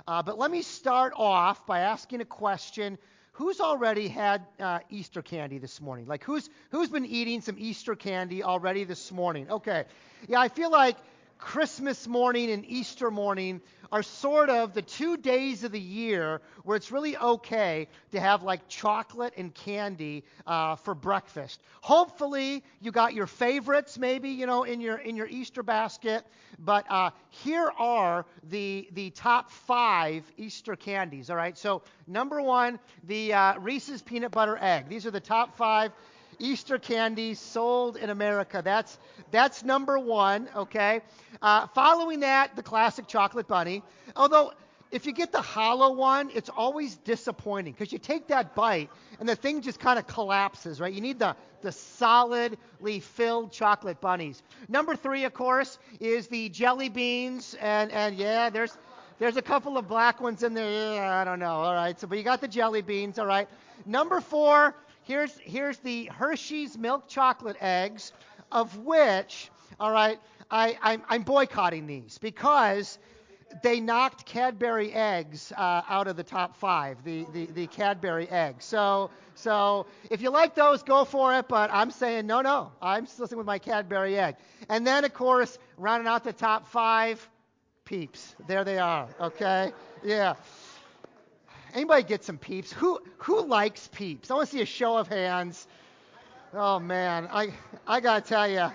But let me start off by asking a question. Who's already had Easter candy this morning? Like who's been eating some Easter candy already this morning? Okay. Yeah, I feel like Christmas morning and Easter morning are sort of the 2 days of the year where it's really okay to have like chocolate and candy for breakfast. Hopefully you got your favorites maybe, in your Easter basket. But here are the top 5 Easter candies. All right. So number 1, the Reese's peanut butter egg. These are the top 5 Easter candies sold in America. That's number 1, okay? Following that, the classic chocolate bunny. Although, if you get the hollow one, it's always disappointing because you take that bite and the thing just kind of collapses, right? You need the solidly filled chocolate bunnies. Number 3, of course, is the jelly beans. And yeah, there's a couple of black ones in there. Yeah, I don't know. All right. But you got the jelly beans. All right. Number 4, here's the Hershey's milk chocolate eggs, of which, all right, I'm boycotting these because they knocked Cadbury eggs out of the top 5, the Cadbury eggs. So if you like those, go for it. But I'm saying no. I'm sticking with my Cadbury egg. And then, of course, rounding out the top 5, Peeps. There they are. Okay. Yeah. Anybody get some Peeps? Who likes Peeps? I want to see a show of hands. Oh man, I gotta tell you,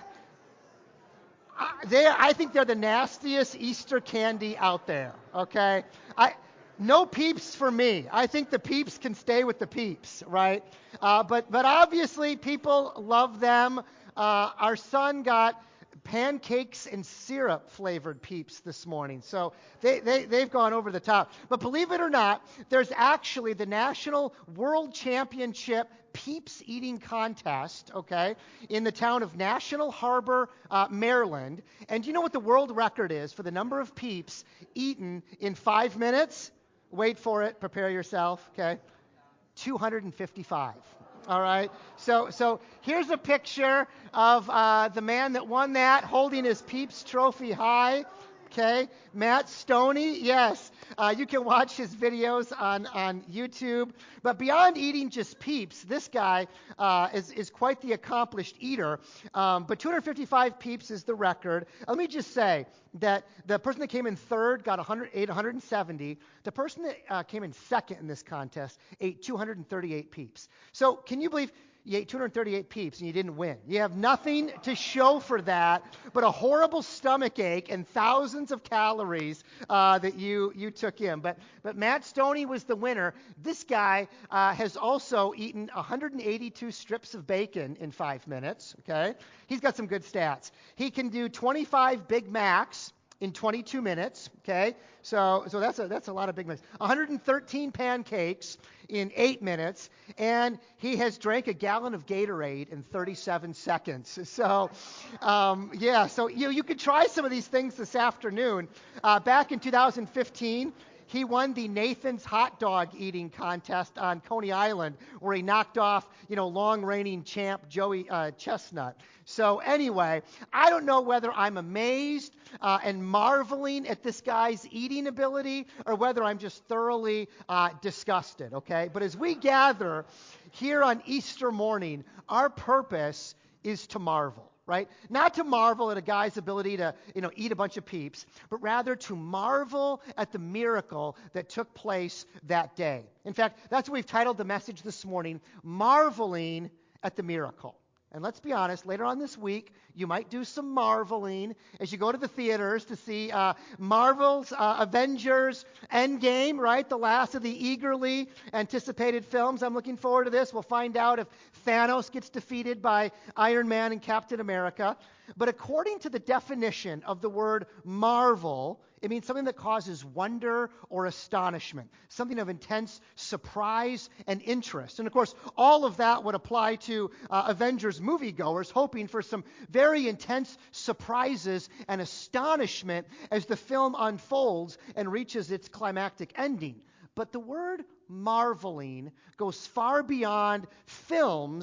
I think they're the nastiest Easter candy out there. Okay, no Peeps for me. I think the Peeps can stay with the Peeps, right? But obviously people love them. Our son got pancakes and syrup flavored Peeps this morning. So they've gone over the top. But believe it or not, there's actually the National World Championship Peeps eating contest, okay, in the town of National Harbor, Maryland. And do you know what the world record is for the number of Peeps eaten in 5 minutes? Wait for it. Prepare yourself, okay? 255. All right. So here's a picture of the man that won that, holding his Peeps trophy high. Okay, Matt Stoney. Yes, you can watch his videos on YouTube. But beyond eating just Peeps, this guy is quite the accomplished eater. But 255 Peeps is the record. Let me just say that the person that came in third got 170. The person that came in second in this contest ate 238 Peeps. So can you believe you ate 238 Peeps and you didn't win? You have nothing to show for that but a horrible stomach ache and thousands of calories that you took in. But Matt Stoney was the winner. This guy has also eaten 182 strips of bacon in 5 minutes. Okay, he's got some good stats. He can do 25 Big Macs in 22 minutes. Okay, so that's a lot of Big Macs. 113 pancakes in 8 minutes, and he has drank a gallon of Gatorade in 37 seconds. So, so you could try some of these things this afternoon. Back in 2015, he won the Nathan's hot dog eating contest on Coney Island, where he knocked off, long reigning champ Joey Chestnut. So anyway, I don't know whether I'm amazed and marveling at this guy's eating ability or whether I'm just thoroughly disgusted, okay? But as we gather here on Easter morning, our purpose is to marvel. Right? Not to marvel at a guy's ability to, eat a bunch of Peeps, but rather to marvel at the miracle that took place that day. In fact, that's what we've titled the message this morning, Marveling at the Miracle. And let's be honest, later on this week, you might do some marveling as you go to the theaters to see Marvel's Avengers Endgame, right? The last of the eagerly anticipated films. I'm looking forward to this. We'll find out if Thanos gets defeated by Iron Man and Captain America. But according to the definition of the word marvel, it means something that causes wonder or astonishment, something of intense surprise and interest. And of course, all of that would apply to Avengers moviegoers hoping for some very intense surprises and astonishment as the film unfolds and reaches its climactic ending. But the word marveling goes far beyond films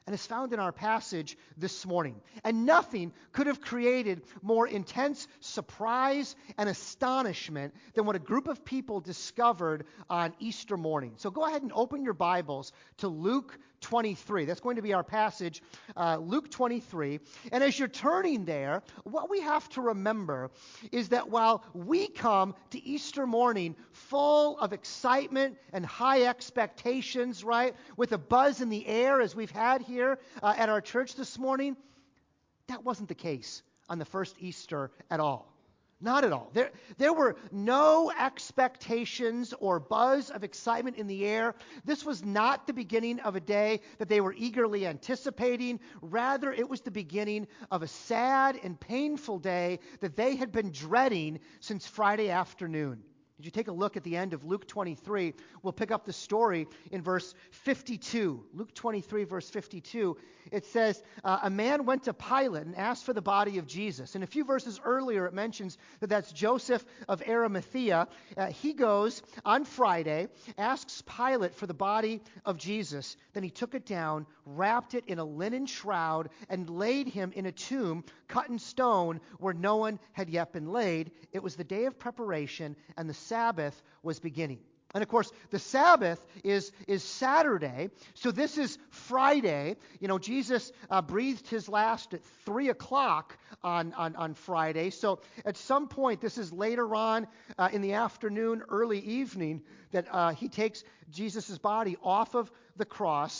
and is found in our passage this morning. And nothing could have created more intense surprise and astonishment than what a group of people discovered on Easter morning. So go ahead and open your Bibles to Luke 23. That's going to be our passage, Luke 23. And as you're turning there, what we have to remember is that while we come to Easter morning full of excitement and high expectations, right, with a buzz in the air as we've had here at our church this morning, that wasn't the case on the first Easter at all. Not at all. There were no expectations or buzz of excitement in the air. This was not the beginning of a day that they were eagerly anticipating. Rather, it was the beginning of a sad and painful day that they had been dreading since Friday afternoon. Did you take a look at the end of Luke 23? We'll pick up the story in verse 52. Luke 23, verse 52. It says, a man went to Pilate and asked for the body of Jesus. And a few verses earlier, it mentions that that's Joseph of Arimathea. He goes on Friday, asks Pilate for the body of Jesus. Then he took it down, wrapped it in a linen shroud, and laid him in a tomb cut in stone where no one had yet been laid. It was the day of preparation, and the Sabbath was beginning. And of course, the Sabbath is Saturday, so this is Friday. You know, Jesus breathed his last at 3 o'clock on Friday. So at some point, this is later on in the afternoon, early evening, that he takes Jesus' body off of the cross.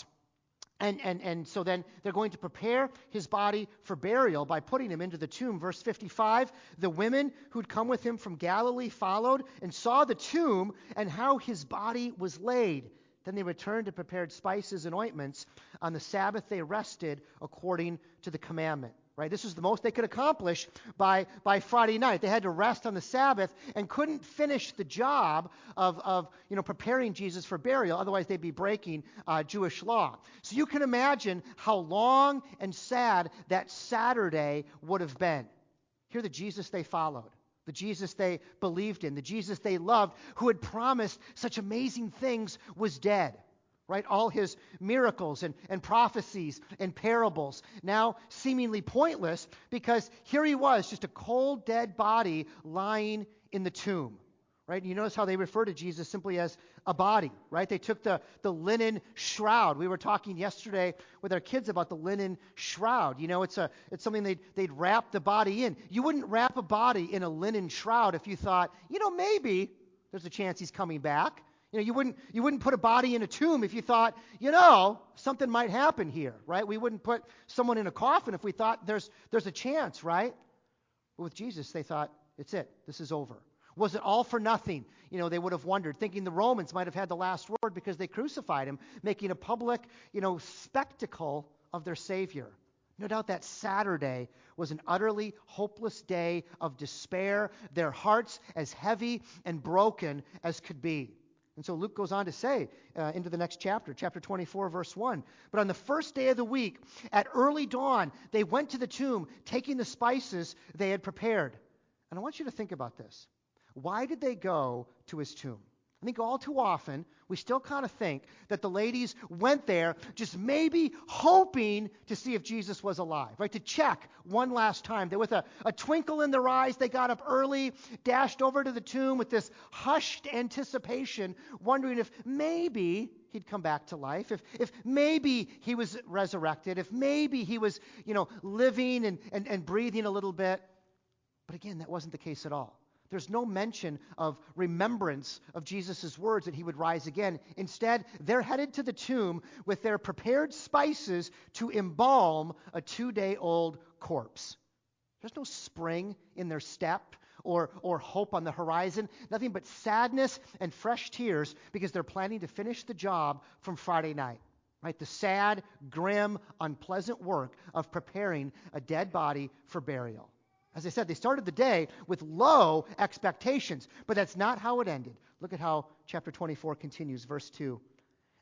And so then they're going to prepare his body for burial by putting him into the tomb. Verse 55, the women who'd come with him from Galilee followed and saw the tomb and how his body was laid. Then they returned and prepared spices and ointments. On the Sabbath they rested according to the commandment. Right? This was the most they could accomplish by Friday night. They had to rest on the Sabbath and couldn't finish the job of preparing Jesus for burial. Otherwise, they'd be breaking Jewish law. So you can imagine how long and sad that Saturday would have been. Hear the Jesus they followed, the Jesus they believed in, the Jesus they loved, who had promised such amazing things, was dead. Right? All his miracles and prophecies and parables now seemingly pointless because here he was, just a cold, dead body lying in the tomb. Right? And you notice how they refer to Jesus simply as a body. Right? They took the linen shroud. We were talking yesterday with our kids about the linen shroud. You know, it's something they'd wrap the body in. You wouldn't wrap a body in a linen shroud if you thought, maybe there's a chance he's coming back. You wouldn't put a body in a tomb if you thought, something might happen here, right? We wouldn't put someone in a coffin if we thought there's a chance, right? But with Jesus, they thought, it's it. This is over. Was it all for nothing? They would have wondered, thinking the Romans might have had the last word because they crucified him, making a public, spectacle of their Savior. No doubt that Saturday was an utterly hopeless day of despair, their hearts as heavy and broken as could be. And so Luke goes on to say into the next chapter 24, verse 1, but on the first day of the week, at early dawn, they went to the tomb, taking the spices they had prepared. And I want you to think about this. Why did they go to his tomb? I think all too often, we still kind of think that the ladies went there just maybe hoping to see if Jesus was alive, right? To check one last time. That with a twinkle in their eyes, they got up early, dashed over to the tomb with this hushed anticipation, wondering if maybe he'd come back to life, if maybe he was resurrected, if maybe he was, living and breathing a little bit. But again, that wasn't the case at all. There's no mention of remembrance of Jesus' words that he would rise again. Instead, they're headed to the tomb with their prepared spices to embalm a 2-day-old corpse. There's no spring in their step or hope on the horizon. Nothing but sadness and fresh tears because they're planning to finish the job from Friday night. Right? The sad, grim, unpleasant work of preparing a dead body for burial. As I said, they started the day with low expectations, but that's not how it ended. Look at how chapter 24 continues, verse 2.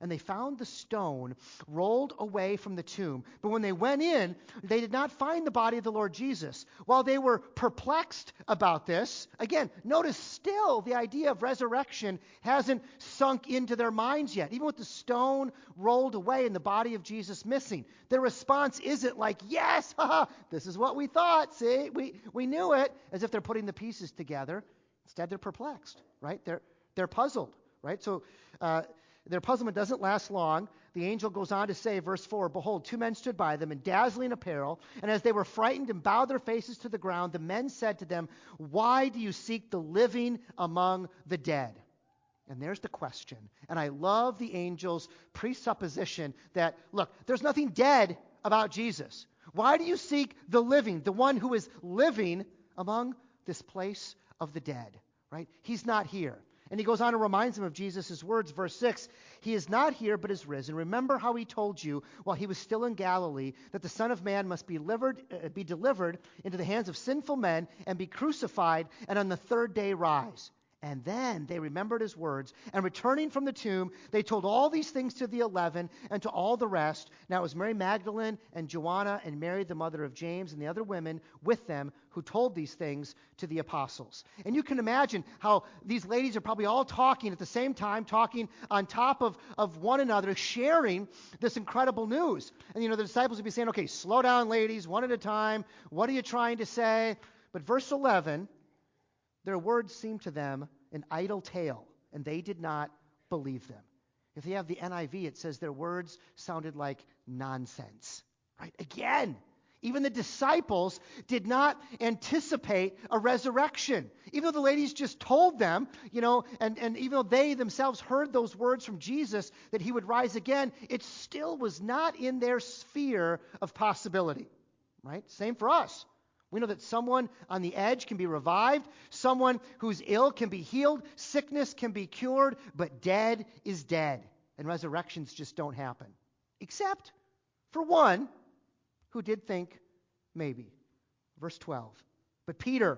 and they found the stone rolled away from the tomb. But when they went in, they did not find the body of the Lord Jesus. While they were perplexed about this, again, notice still the idea of resurrection hasn't sunk into their minds yet. Even with the stone rolled away and the body of Jesus missing, their response isn't like, yes, haha, this is what we thought, see, we knew it, as if they're putting the pieces together. Instead, they're perplexed, right? They're puzzled, right? So their puzzlement doesn't last long. The angel goes on to say, verse 4, behold, two men stood by them in dazzling apparel, and as they were frightened and bowed their faces to the ground, the men said to them, why do you seek the living among the dead? And there's the question. And I love the angel's presupposition that, look, there's nothing dead about Jesus. Why do you seek the living, the one who is living among this place of the dead, right? He's not here. And he goes on and reminds them of Jesus' words, verse 6, he is not here but is risen. Remember how he told you while he was still in Galilee that the Son of Man must be delivered into the hands of sinful men and be crucified and on the third day rise. And then they remembered his words, and returning from the tomb, they told all these things to the 11 and to all the rest. Now it was Mary Magdalene and Joanna and Mary, the mother of James, and the other women with them who told these things to the apostles. And you can imagine how these ladies are probably all talking at the same time, talking on top of one another, sharing this incredible news. And the disciples would be saying, okay, slow down, ladies, one at a time. What are you trying to say? But verse 11, their words seemed to them an idle tale, and they did not believe them. If you have the NIV, it says their words sounded like nonsense. Right? Again, even the disciples did not anticipate a resurrection. Even though the ladies just told them, and even though they themselves heard those words from Jesus that he would rise again, it still was not in their sphere of possibility. Right? Same for us. We know that someone on the edge can be revived, someone who's ill can be healed, sickness can be cured, but dead is dead, and resurrections just don't happen. Except for one who did think maybe. Verse 12, but Peter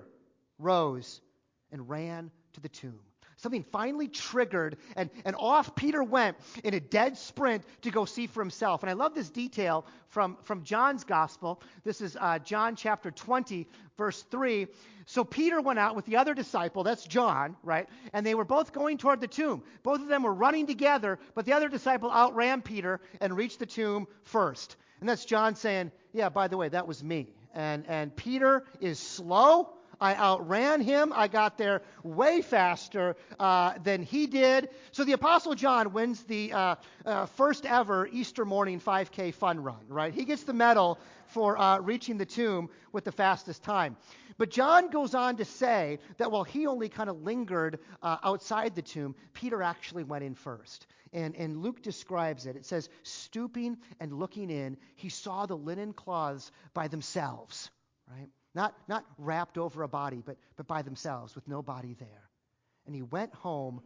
rose and ran to the tomb. Something finally triggered, and off Peter went in a dead sprint to go see for himself. And I love this detail from John's gospel. This is John chapter 20, verse 3. So Peter went out with the other disciple, that's John, right? And they were both going toward the tomb. Both of them were running together, but the other disciple outran Peter and reached the tomb first. And that's John saying, yeah, by the way, that was me. And Peter is slow. I outran him. I got there way faster than he did. So the Apostle John wins the first ever Easter morning 5K fun run, right? He gets the medal for reaching the tomb with the fastest time. But John goes on to say that while he only kind of lingered outside the tomb, Peter actually went in first. And Luke describes it. It says, stooping and looking in, he saw the linen cloths by themselves, right? Not wrapped over a body, but by themselves with no body there. And he went home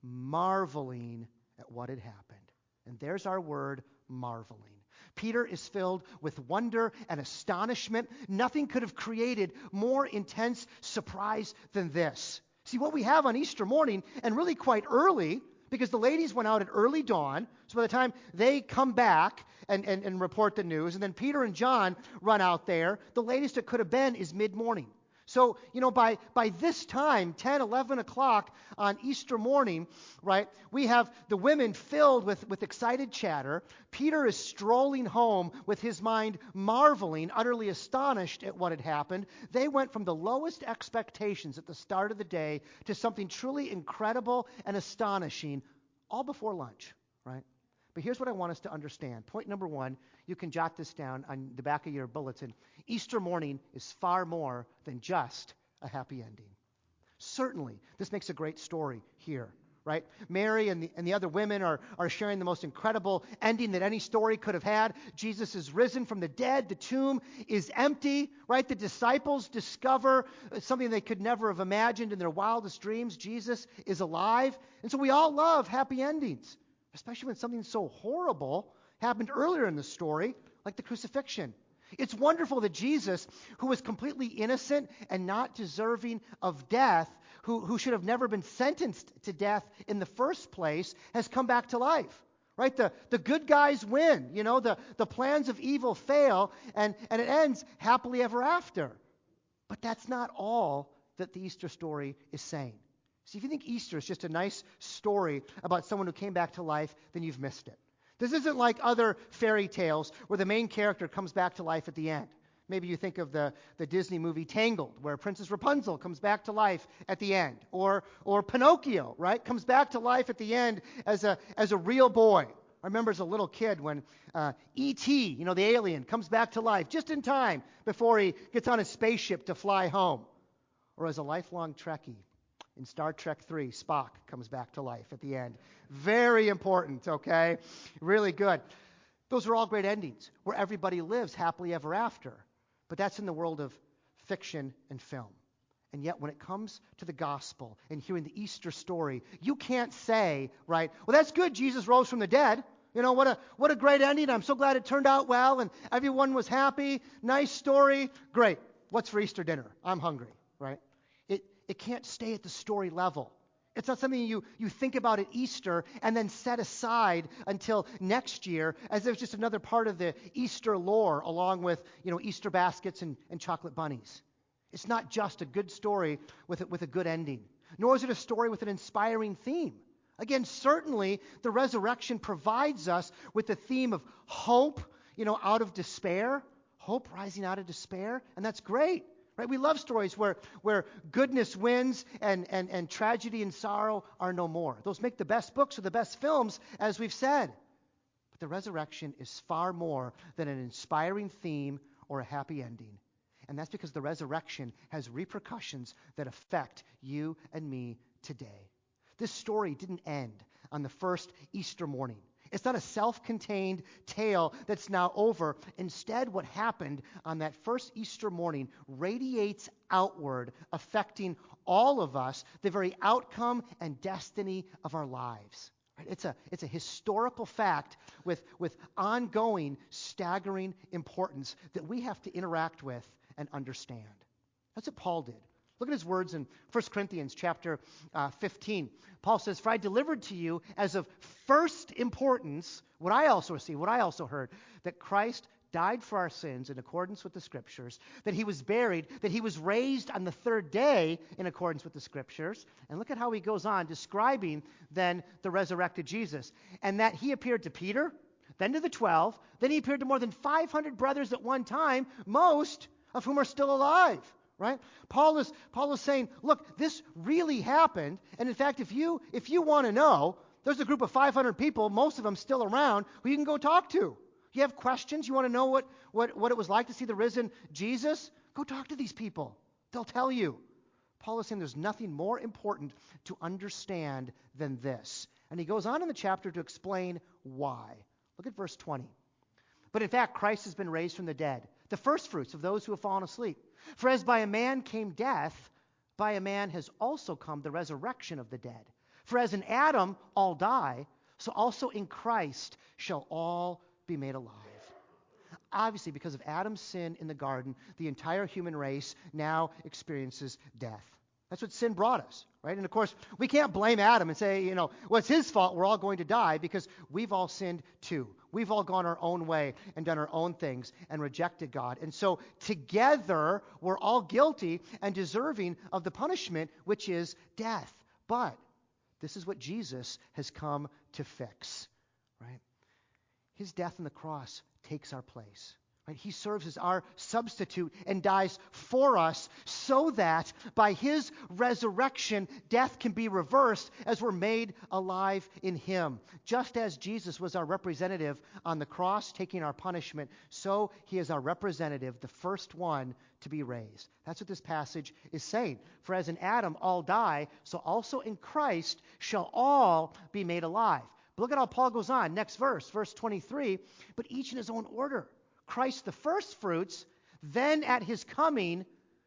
marveling at what had happened. And there's our word, marveling. Peter is filled with wonder and astonishment. Nothing could have created more intense surprise than this. See, what we have on Easter morning, and really quite early, because the ladies went out at early dawn, so by the time they come back and report the news, and then Peter and John run out there, the latest it could have been is mid-morning. So, by this time, 10, 11 o'clock on Easter morning, right, we have the women filled with excited chatter. Peter is strolling home with his mind marveling, utterly astonished at what had happened. They went from the lowest expectations at the start of the day to something truly incredible and astonishing all before lunch, right? But here's what I want us to understand. Point number one, you can jot this down on the back of your bulletin. Easter morning is far more than just a happy ending. Certainly, this makes a great story here, right? Mary and the other women are sharing the most incredible ending that any story could have had. Jesus is risen from the dead. The tomb is empty, right? The disciples discover something they could never have imagined in their wildest dreams. Jesus is alive. And so we all love happy endings, especially when something so horrible happened earlier in the story, like the crucifixion. It's wonderful that Jesus, who was completely innocent and not deserving of death, who should have never been sentenced to death in the first place, has come back to life. right? The good guys win. The plans of evil fail, and it ends happily ever after. But that's not all that the Easter story is saying. See, if you think Easter is just a nice story about someone who came back to life, then you've missed it. This isn't like other fairy tales where the main character comes back to life at the end. Maybe you think of the Disney movie Tangled, where Princess Rapunzel comes back to life at the end. Or Pinocchio, right? Comes back to life at the end as a real boy. I remember as a little kid when E.T., the alien, comes back to life just in time before he gets on his spaceship to fly home. Or as a lifelong Trekkie, in Star Trek 3, Spock comes back to life at the end. Very important, okay? Really good. Those are all great endings where everybody lives happily ever after. But that's in the world of fiction and film. And yet when it comes to the gospel and hearing the Easter story, you can't say, right, well, that's good, Jesus rose from the dead. What a great ending. I'm so glad it turned out well and everyone was happy. Nice story. Great. What's for Easter dinner? I'm hungry, right? It can't stay at the story level. It's not something you think about at Easter and then set aside until next year as if it's just another part of the Easter lore along with, Easter baskets and chocolate bunnies. It's not just a good story with a good ending, nor is it a story with an inspiring theme. Again, certainly the resurrection provides us with the theme of hope, out of despair, hope rising out of despair, and that's great. Right? We love stories where goodness wins and tragedy and sorrow are no more. Those make the best books or the best films, as we've said. But the resurrection is far more than an inspiring theme or a happy ending. And that's because the resurrection has repercussions that affect you and me today. This story didn't end on the first Easter morning. It's not a self-contained tale that's now over. Instead, what happened on that first Easter morning radiates outward, affecting all of us, the very outcome and destiny of our lives. Right? It's a historical fact with ongoing, staggering importance that we have to interact with and understand. That's what Paul did. Look at his words in 1 Corinthians chapter 15. Paul says, "For I delivered to you as of first importance what I also heard, that Christ died for our sins in accordance with the Scriptures, that he was buried, that he was raised on the third day in accordance with the Scriptures." And look at how he goes on describing then the resurrected Jesus. "And that he appeared to Peter, then to the 12, then he appeared to more than 500 brothers at one time, most of whom are still alive." Right? Paul is saying, look, this really happened. And in fact, if you want to know, there's a group of 500 people, most of them still around, who you can go talk to. You have questions, you want to know what it was like to see the risen Jesus? Go talk to these people. They'll tell you. Paul is saying there's nothing more important to understand than this. And he goes on in the chapter to explain why. Look at verse 20. "But in fact, Christ has been raised from the dead, the firstfruits of those who have fallen asleep. For as by a man came death, by a man has also come the resurrection of the dead. For as in Adam all die, so also in Christ shall all be made alive." Obviously, because of Adam's sin in the garden, the entire human race now experiences death. That's what sin brought us, right? And of course, we can't blame Adam and say, well, it's his fault we're all going to die, because we've all sinned too. We've all gone our own way and done our own things and rejected God. And so together, we're all guilty and deserving of the punishment, which is death. But this is what Jesus has come to fix, right? His death on the cross takes our place. Right? He serves as our substitute and dies for us so that by his resurrection, death can be reversed as we're made alive in him. Just as Jesus was our representative on the cross taking our punishment, so he is our representative, the first one to be raised. That's what this passage is saying. For as in Adam all die, so also in Christ shall all be made alive. But look at how Paul goes on. Next verse 23, "But each in his own order. Christ the firstfruits, then at his coming,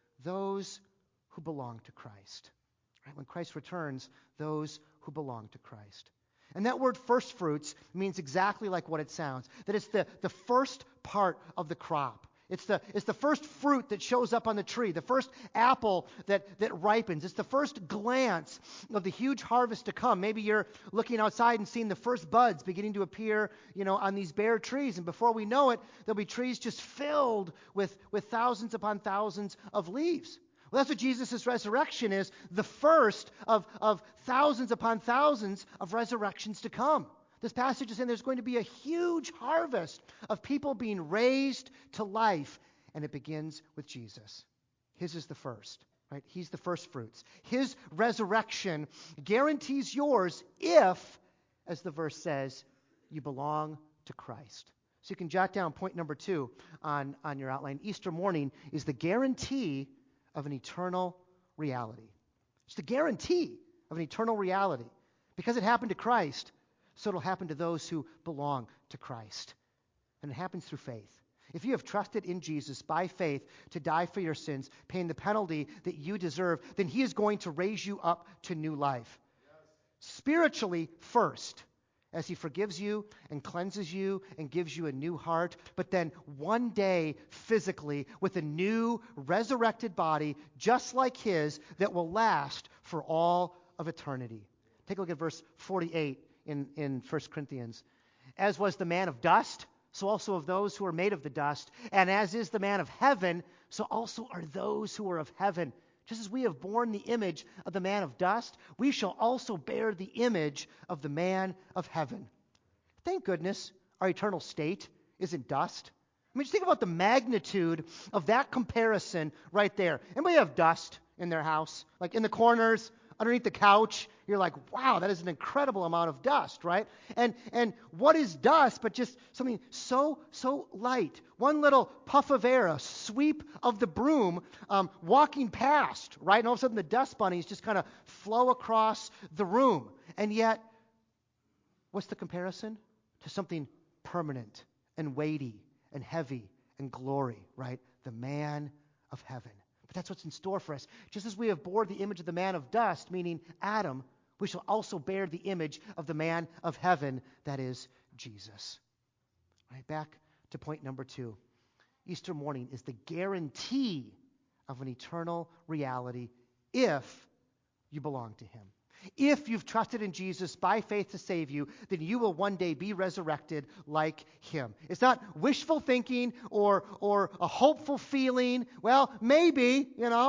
those who belong to Christ." Right? When Christ returns, those who belong to Christ. And that word firstfruits means exactly like what it sounds, that it's the first part of the crop. It's the first fruit that shows up on the tree, the first apple that ripens. It's the first glance of the huge harvest to come. Maybe you're looking outside and seeing the first buds beginning to appear, on these bare trees. And before we know it, there'll be trees just filled with thousands upon thousands of leaves. Well, that's what Jesus' resurrection is, the first of thousands upon thousands of resurrections to come. This passage is saying there's going to be a huge harvest of people being raised to life, and it begins with Jesus. His is the first, right? He's the first fruits. His resurrection guarantees yours if, as the verse says, you belong to Christ. So you can jot down point number 2 on your outline. Easter morning is the guarantee of an eternal reality. It's the guarantee of an eternal reality. Because it happened to Christ, so it'll happen to those who belong to Christ. And it happens through faith. If you have trusted in Jesus by faith to die for your sins, paying the penalty that you deserve, then he is going to raise you up to new life. Spiritually first, as he forgives you and cleanses you and gives you a new heart, but then one day physically with a new resurrected body just like his that will last for all of eternity. Take a look at verse 48 in 1 Corinthians. As was the man of dust, so also of those who are made of the dust. And as is the man of heaven, so also are those who are of heaven. Just as we have borne the image of the man of dust, we shall also bear the image of the man of heaven. Thank goodness our eternal state isn't dust. I mean, just think about the magnitude of that comparison right there. Anybody have dust in their house? Like in the corners, underneath the couch? You're like, wow, that is an incredible amount of dust, right? And what is dust but just something so light? One little puff of air, a sweep of the broom, walking past, right? And all of a sudden the dust bunnies just kind of flow across the room. And yet, what's the comparison? To something permanent and weighty and heavy and glory, right? The man of heaven. But that's what's in store for us. Just as we have bore the image of the man of dust, meaning Adam, we shall also bear the image of the man of heaven, that is Jesus. Right, back to point number 2. Easter morning is the guarantee of an eternal reality if you belong to him. If you've trusted in Jesus by faith to save you, then you will one day be resurrected like him. It's not wishful thinking or a hopeful feeling. Well, maybe,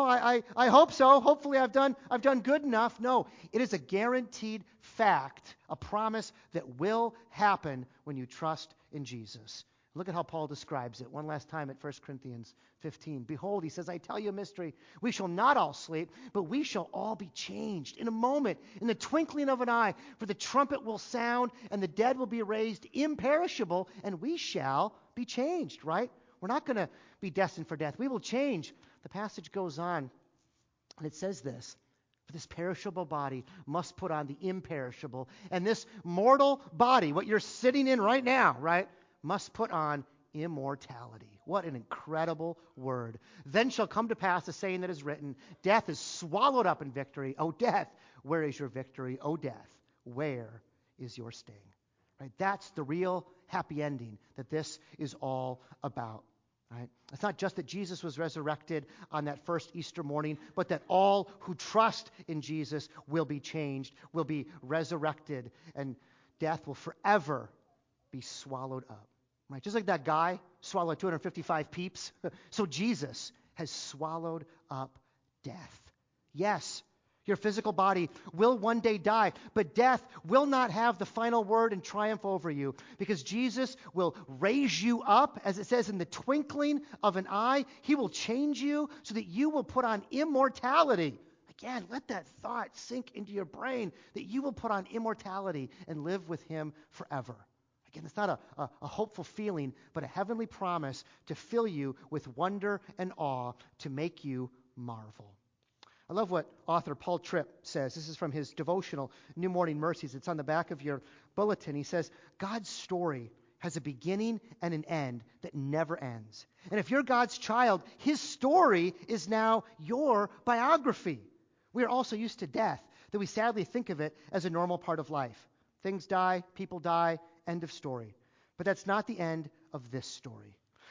I hope so. Hopefully I've done good enough. No, it is a guaranteed fact, a promise that will happen when you trust in Jesus. Look at how Paul describes it one last time at 1 Corinthians 15. Behold, he says, I tell you a mystery. We shall not all sleep, but we shall all be changed in a moment, in the twinkling of an eye. For the trumpet will sound, and the dead will be raised imperishable, and we shall be changed, right? We're not going to be destined for death. We will change. The passage goes on, and it says this. For this perishable body must put on the imperishable. And this mortal body, what you're sitting in right now, right, must put on immortality. What an incredible word. Then shall come to pass the saying that is written, death is swallowed up in victory. O death, where is your victory? O death, where is your sting? Right? That's the real happy ending that this is all about. Right? It's not just that Jesus was resurrected on that first Easter morning, but that all who trust in Jesus will be changed, will be resurrected, and death will forever be swallowed up. Right? Just like that guy swallowed 255 peeps, so Jesus has swallowed up death. Yes, your physical body will one day die, but death will not have the final word and triumph over you, because Jesus will raise you up, as it says, in the twinkling of an eye. He will change you so that you will put on immortality. Again, let that thought sink into your brain, that you will put on immortality and live with him forever. Again, it's not a hopeful feeling, but a heavenly promise to fill you with wonder and awe, to make you marvel. I love what author Paul Tripp says. This is from his devotional, New Morning Mercies. It's on the back of your bulletin. He says, God's story has a beginning and an end that never ends. And if you're God's child, his story is now your biography. We are also used to death, that we sadly think of it as a normal part of life. Things die, people die, end of story. But that's not the end of this story.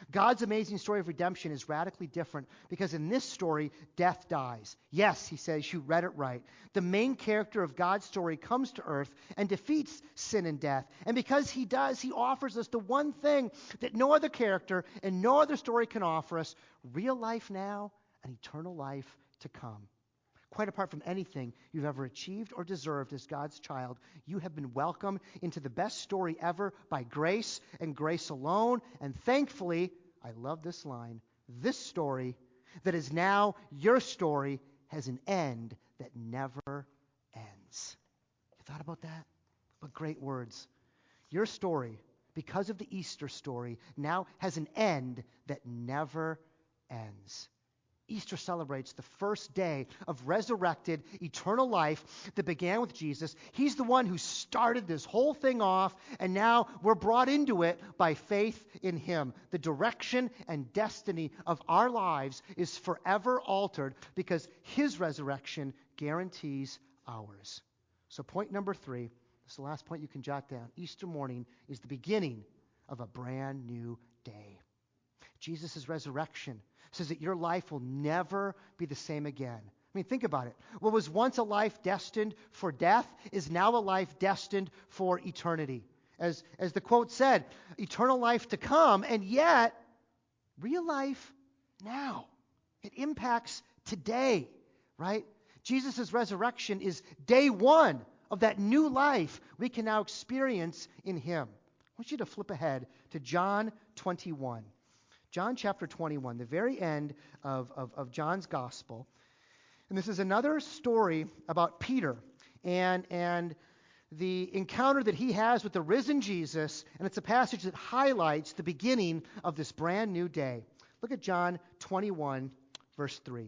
God's amazing story of redemption is radically different because in this story, death dies. Yes, he says, you read it right. The main character of God's story comes to earth and defeats sin and death. And because he does, he offers us the one thing that no other character and no other story can offer us: real life now and eternal life to come. Quite apart from anything you've ever achieved or deserved as God's child, you have been welcomed into the best story ever by grace and grace alone. And thankfully, I love this line, this story that is now your story has an end that never ends. You thought about that? What great words. Your story, because of the Easter story, now has an end that never ends. Easter celebrates the first day of resurrected eternal life that began with Jesus. He's the one who started this whole thing off, and now we're brought into it by faith in him. The direction and destiny of our lives is forever altered because his resurrection guarantees ours. So point number 3, this is the last point you can jot down. Easter morning is the beginning of a brand new day. Jesus' resurrection says that your life will never be the same again. I mean, think about it. What was once a life destined for death is now a life destined for eternity. As the quote said, eternal life to come, and yet, real life now. It impacts today, right? Jesus' resurrection is day one of that new life we can now experience in him. I want you to flip ahead to John 21. John chapter 21, the very end of John's gospel. And this is another story about Peter and the encounter that he has with the risen Jesus. And it's a passage that highlights the beginning of this brand new day. Look at John 21, verse 3.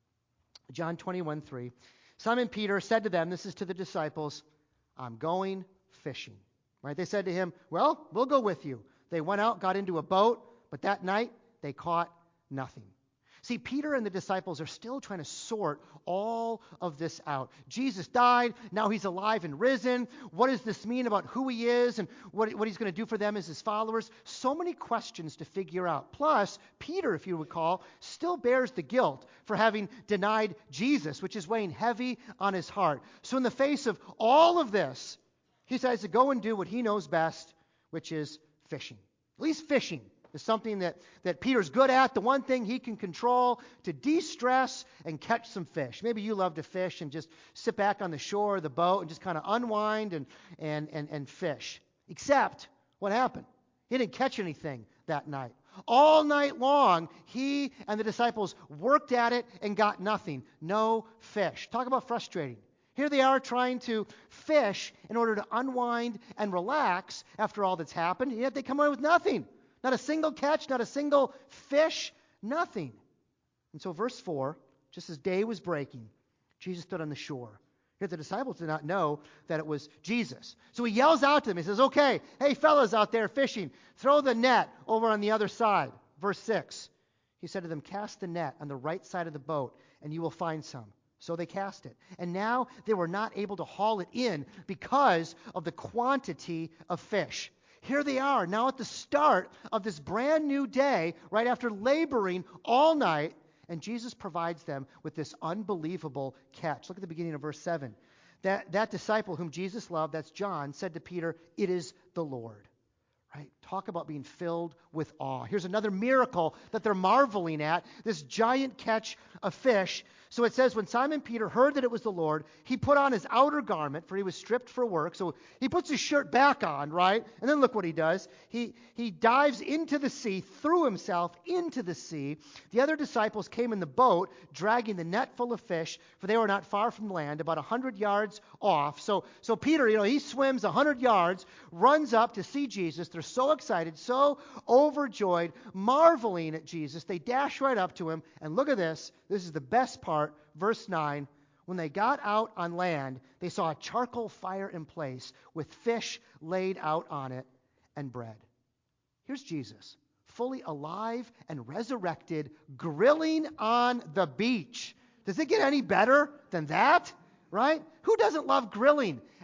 John 21, 3. Simon Peter said to them, this is to the disciples, I'm going fishing. Right? They said to him, well, we'll go with you. They went out, got into a boat, but that night they caught nothing. See, Peter and the disciples are still trying to sort all of this out. Jesus died, now he's alive and risen. What does this mean about who he is and what he's going to do for them as his followers? So many questions to figure out. Plus, Peter, if you recall, still bears the guilt for having denied Jesus, which is weighing heavy on his heart. So in the face of all of this, he decides to go and do what he knows best, which is fishing. At least fishing is something that Peter's good at, the one thing he can control to de-stress and catch some fish. Maybe you love to fish and just sit back on the shore of the boat and just kind of unwind and fish. Except, what happened? He didn't catch anything that night. All night long, he and the disciples worked at it and got nothing. No fish. Talk about frustrating. Here they are trying to fish in order to unwind and relax after all that's happened, and yet they come away with nothing. Not a single catch, not a single fish, nothing. And so verse 4, just as day was breaking, Jesus stood on the shore. Yet the disciples did not know that it was Jesus. So he yells out to them. He says, okay, hey fellas out there fishing, throw the net over on the other side. Verse 6, he said to them, cast the net on the right side of the boat, and you will find some. So they cast it. And now they were not able to haul it in because of the quantity of fish. Here they are, now at the start of this brand new day, right after laboring all night, and Jesus provides them with this unbelievable catch. Look at the beginning of verse 7. That disciple whom Jesus loved, that's John, said to Peter, it is the Lord. Right? Talk about being filled with awe. Here's another miracle that they're marveling at, this giant catch of fish. So it says, when Simon Peter heard that it was the Lord, he put on his outer garment, for he was stripped for work. So he puts his shirt back on, right? And then look what he does. He dives into the sea, threw himself into the sea. The other disciples came in the boat, dragging the net full of fish, for they were not far from land, about 100 yards off. So Peter, he swims 100 yards, runs up to see Jesus. They're so excited, so overjoyed, marveling at Jesus. They dash right up to him, and look at this. This is the best part. Verse 9, when they got out on land, they saw a charcoal fire in place with fish laid out on it and bread. Here's Jesus, fully alive and resurrected, grilling on the beach. Does it get any better than that? Right? Who doesn't love grilling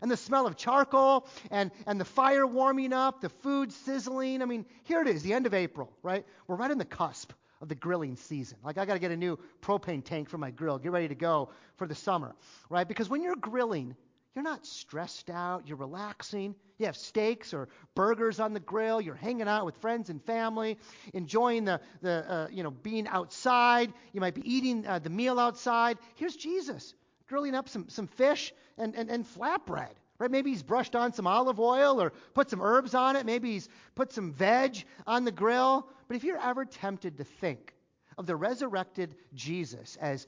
And the smell of charcoal and the fire warming up, the food sizzling. I mean, here it is, the end of April, right? We're right on the cusp of the grilling season. Like, I got to get a new propane tank for my grill, get ready to go for the summer, right? Because when you're grilling, you're not stressed out, you're relaxing. You have steaks or burgers on the grill, you're hanging out with friends and family, enjoying being outside. You might be eating the meal outside. Here's Jesus grilling up some fish and flatbread. Right? Maybe he's brushed on some olive oil or put some herbs on it. Maybe he's put some veg on the grill. But if you're ever tempted to think of the resurrected Jesus as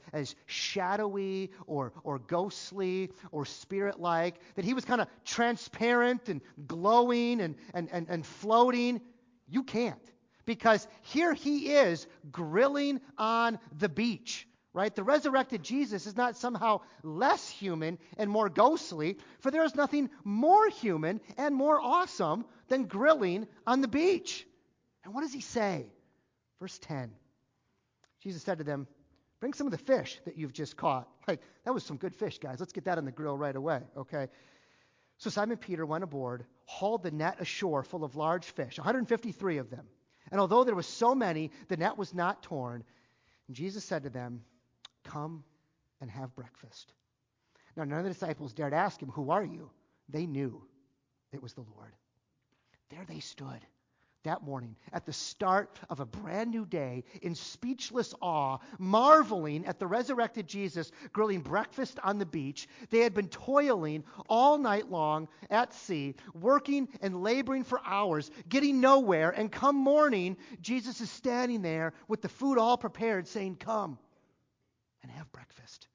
shadowy or ghostly or spirit-like, that he was kind of transparent and glowing and floating, you can't. Because here he is grilling on the beach. Right? The resurrected Jesus is not somehow less human and more ghostly, for there is nothing more human and more awesome than grilling on the beach. And what does he say? Verse 10. Jesus said to them, bring some of the fish that you've just caught. Like, that was some good fish, guys. Let's get that on the grill right away, okay? So Simon Peter went aboard, hauled the net ashore full of large fish, 153 of them. And although there were so many, the net was not torn. And Jesus said to them, come and have breakfast. Now, none of the disciples dared ask him, who are you? They knew it was the Lord. There they stood that morning at the start of a brand new day in speechless awe, marveling at the resurrected Jesus grilling breakfast on the beach. They had been toiling all night long at sea, working and laboring for hours, getting nowhere. And come morning, Jesus is standing there with the food all prepared, saying, come and have breakfast.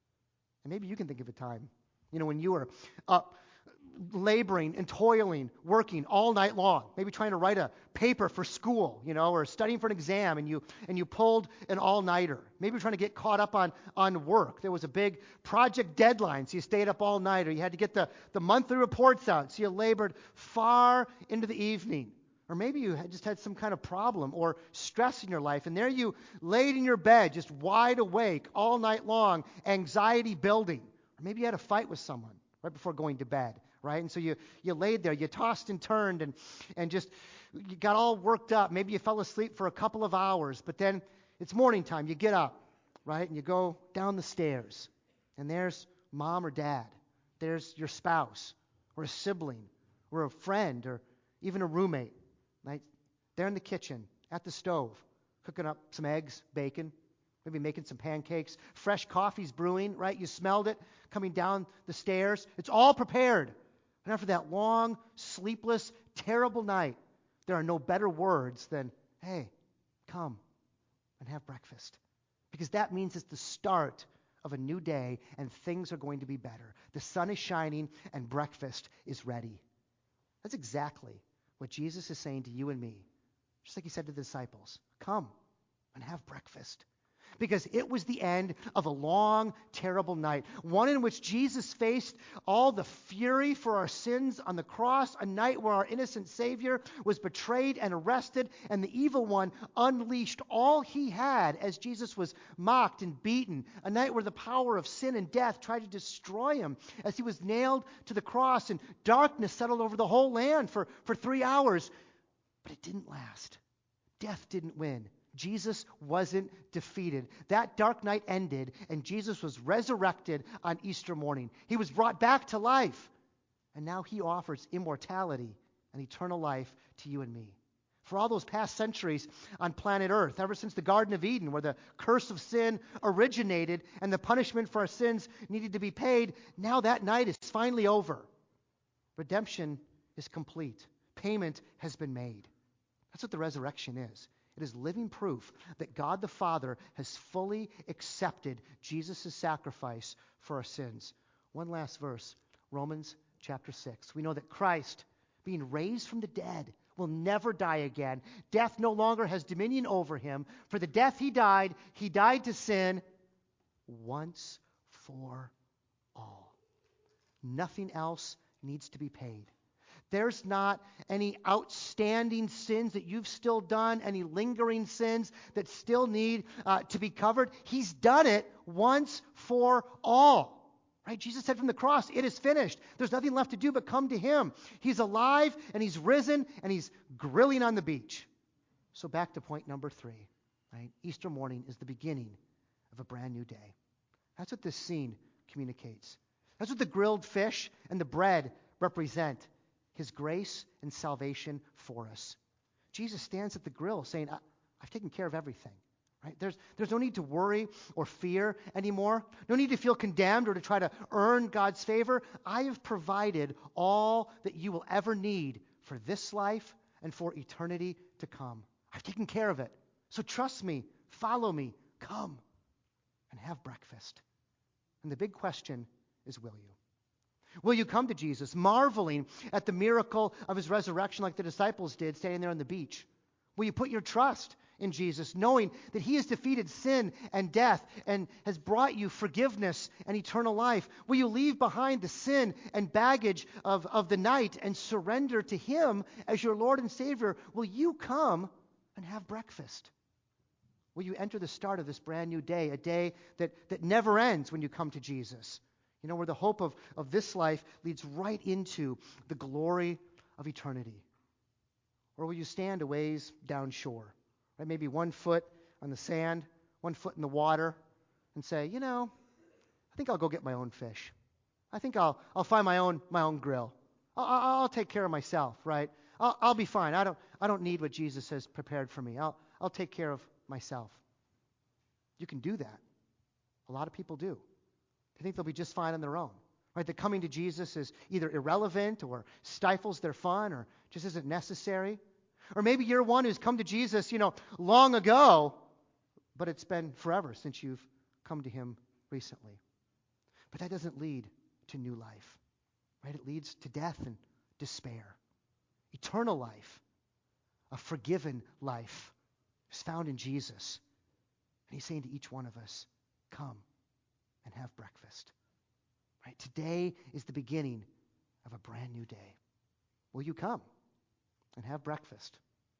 And maybe you can think of a time, when you were up laboring and toiling, working all night long, maybe trying to write a paper for school, or studying for an exam, and you pulled an all-nighter. Maybe you're trying to get caught up on work. There was a big project deadline, so you stayed up all night, or you had to get the monthly reports out, so you labored far into the evening. Or maybe you just had some kind of problem or stress in your life, and there you laid in your bed just wide awake all night long, anxiety building. Or maybe you had a fight with someone right before going to bed, right? And so you laid there, you tossed and turned and just you got all worked up. Maybe you fell asleep for a couple of hours, but then it's morning time. You get up, right, and you go down the stairs, and there's mom or dad. There's your spouse or a sibling or a friend or even a roommate. Right? They're in the kitchen, at the stove, cooking up some eggs, bacon, maybe making some pancakes. Fresh coffee's brewing, right? You smelled it coming down the stairs. It's all prepared. And after that long, sleepless, terrible night, there are no better words than, hey, come and have breakfast. Because that means it's the start of a new day and things are going to be better. The sun is shining and breakfast is ready. That's exactly what Jesus is saying to you and me, just like he said to the disciples, come and have breakfast. Because it was the end of a long, terrible night, one in which Jesus faced all the fury for our sins on the cross, a night where our innocent Savior was betrayed and arrested, and the evil one unleashed all he had as Jesus was mocked and beaten, a night where the power of sin and death tried to destroy him as he was nailed to the cross, and darkness settled over the whole land for 3 hours. But it didn't last. Death didn't win. Jesus wasn't defeated. That dark night ended, and Jesus was resurrected on Easter morning. He was brought back to life, and now he offers immortality and eternal life to you and me. For all those past centuries on planet Earth, ever since the Garden of Eden, where the curse of sin originated and the punishment for our sins needed to be paid, now that night is finally over. Redemption is complete. Payment has been made. That's what the resurrection is. It is living proof that God the Father has fully accepted Jesus' sacrifice for our sins. One last verse, Romans chapter 6. We know that Christ, being raised from the dead, will never die again. Death no longer has dominion over him. For the death he died to sin once for all. Nothing else needs to be paid. There's not any outstanding sins that you've still done, any lingering sins that still need to be covered. He's done it once for all. Right? Jesus said from the cross, it is finished. There's nothing left to do but come to him. He's alive and he's risen and he's grilling on the beach. So back to point number 3. Right? Easter morning is the beginning of a brand new day. That's what this scene communicates. That's what the grilled fish and the bread represent. His grace and salvation for us. Jesus stands at the grill saying, I've taken care of everything. Right? There's no need to worry or fear anymore. No need to feel condemned or to try to earn God's favor. I have provided all that you will ever need for this life and for eternity to come. I've taken care of it. So trust me, follow me, come and have breakfast. And the big question is, will you? Will you come to Jesus, marveling at the miracle of his resurrection like the disciples did standing there on the beach? Will you put your trust in Jesus, knowing that he has defeated sin and death and has brought you forgiveness and eternal life? Will you leave behind the sin and baggage of the night and surrender to him as your Lord and Savior? Will you come and have breakfast? Will you enter the start of this brand new day, a day that never ends when you come to Jesus? You know, where the hope of this life leads right into the glory of eternity. Or will you stand a ways down shore? Right? Maybe one foot on the sand, one foot in the water, and say, you know, I think I'll go get my own fish. I think I'll find my own grill. I'll take care of myself, right? I'll be fine. I don't need what Jesus has prepared for me. I'll take care of myself. You can do that. A lot of people do. They think they'll be just fine on their own. Right? That coming to Jesus is either irrelevant or stifles their fun or just isn't necessary. Or maybe you're one who's come to Jesus, long ago, but it's been forever since you've come to him recently. But that doesn't lead to new life. Right? It leads to death and despair. Eternal life, a forgiven life, is found in Jesus. And he's saying to each one of us, come and have breakfast. Right? Today is the beginning of a brand new day. Will you come and have breakfast?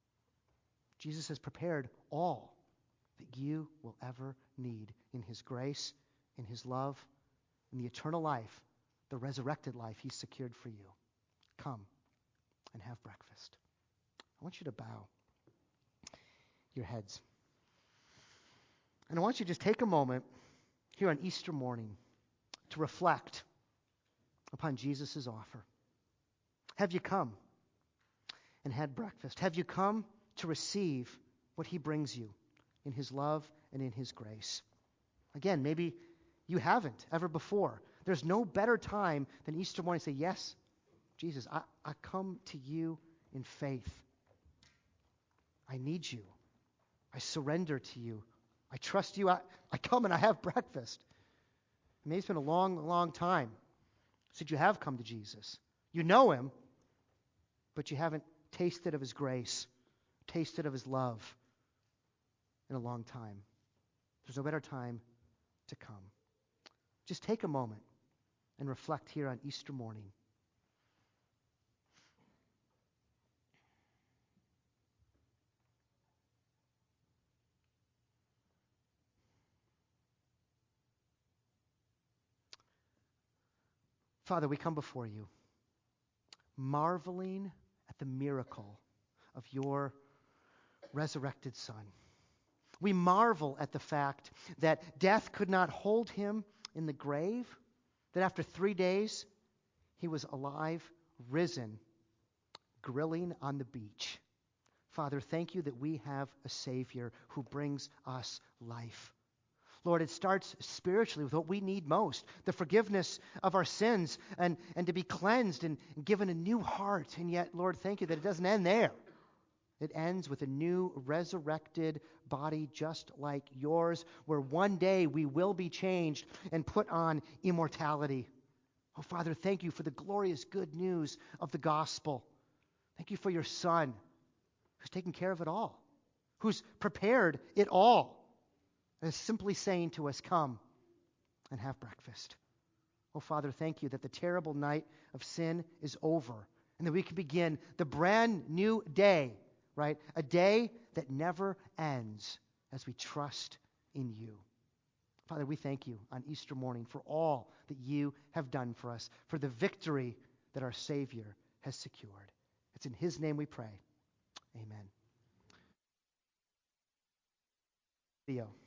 Jesus has prepared all that you will ever need in his grace, in his love, in the eternal life, the resurrected life he's secured for you. Come and have breakfast. I want you to bow your heads. And I want you to just take a moment here on Easter morning to reflect upon Jesus' offer. Have you come and had breakfast? Have you come to receive what he brings you in his love and in his grace? Again, maybe you haven't ever before. There's no better time than Easter morning to say, yes, Jesus, I come to you in faith. I need you. I surrender to you. I trust you. I come and I have breakfast. Maybe it's been a long, long time since you have come to Jesus. You know him, but you haven't tasted of his grace, tasted of his love in a long time. There's no better time to come. Just take a moment and reflect here on Easter morning. Father, we come before you, marveling at the miracle of your resurrected Son. We marvel at the fact that death could not hold him in the grave, that after 3 days he was alive, risen, grilling on the beach. Father, thank you that we have a Savior who brings us life. Lord, it starts spiritually with what we need most, the forgiveness of our sins and to be cleansed and given a new heart. And yet, Lord, thank you that it doesn't end there. It ends with a new resurrected body just like yours, where one day we will be changed and put on immortality. Oh, Father, thank you for the glorious good news of the gospel. Thank you for your Son who's taken care of it all, who's prepared it all. And is simply saying to us, come and have breakfast. Oh, Father, thank you that the terrible night of sin is over and that we can begin the brand new day, right? A day that never ends as we trust in you. Father, we thank you on Easter morning for all that you have done for us, for the victory that our Savior has secured. It's in his name we pray. Amen. Theo.